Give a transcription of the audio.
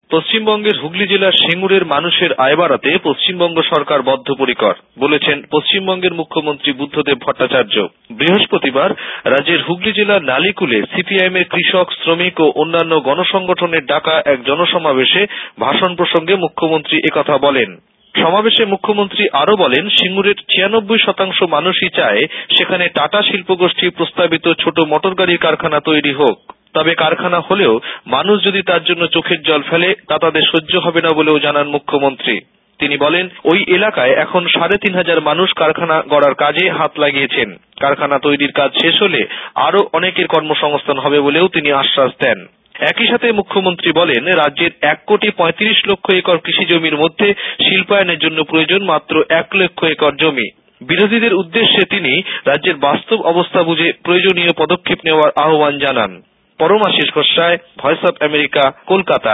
পশ্চিমবঙ্গের হুগলি জেলার সিঙ্গুরের মানুষের আয় বাড়াতে পশ্চিমবঙ্গ সরকার বদ্ধপরিকর বলেছেন পশ্চিমবঙ্গের মুখ্যমন্ত্রী বুদ্ধদেব ভট্টাচার্য। বৃহস্পতিবার রাজ্যের হুগলি জেলার নালিকুলে সিপিআইএম এর কৃষক, শ্রমিক ও অন্যান্য গণসংগঠনের ডাকা এক জনসমাবেশে ভাষণ প্রসঙ্গে মুখ্যমন্ত্রী একথা বলেন। সমাবেশে মুখ্যমন্ত্রী আরো বলেন, সিঙ্গুরের 96% মানুষই চায় সেখানে টাটা শিল্পগোষ্ঠীর প্রস্তাবিত ছোট মোটরগাড়ির কারখানা তৈরি হোক। তবে কারখানা হলেও মানুষ যদি তার জন্য চোখের জল ফেলে তা তাদের সহ্য হবে না বলেও জানান মুখ্যমন্ত্রী। তিনি বলেন, ওই এলাকায় এখন 3500 মানুষ কারখানা গড়ার কাজে হাত লাগিয়েছেন। কারখানা তৈরির কাজ শেষ হলে আরো অনেকের কর্মসংস্থান হবে বলেও তিনি আশ্বাস দেন। একই সাথে মুখ্যমন্ত্রী বলেন, রাজ্যের 1,35,00,000 একর কৃষি জমির মধ্যে শিল্পায়নের জন্য প্রয়োজন মাত্র 1 লক্ষ একর জমি। বিরোধীদের উদ্দেশ্যে তিনি রাজ্যের বাস্তব অবস্থা বুঝে প্রয়োজনীয় পদক্ষেপ নেওয়ার আহ্বান জানান। Paramashis Goswai, voice of America, Kolkata.